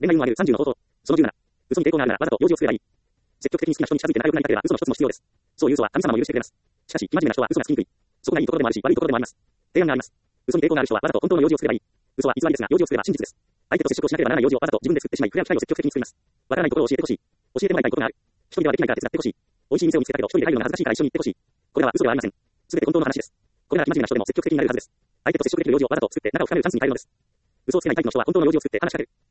恋愛運を上げる30の方法。その17。嘘に抵抗があるならわざと用事を作ればいい。積極的に好きな人に近づいて仲良くなりたければ嘘の一つも必要です。そういう嘘は神様も許してくれます。しかし、真面目な人は嘘がつきにくい。そこがいいところでもあるし、悪いところでもあります。提案があります。嘘に抵抗がある人はわざと本当の用事を作ればいい。嘘は偽りですが、用事を作れば真実です。相手と接触をしなければならない用事をわざと自分で作ってしまい、触れ合う機会を積極的に作ります。わからないところを教えてほしい。教えてもらいたいことがある。一人ではできないから手伝ってほしい。美味しい店を見つけたけど一人で入るのが恥ずかしいから一緒に行ってほしい。これらは嘘ではありません。すべて本当の話です。これなら真面目な人でも積極的になれるはずです。相手と接触できる用事をわざと作って仲を深めるチャンスに変えるのです。嘘をつけないタイプの人は本当の用事を作って話しかける。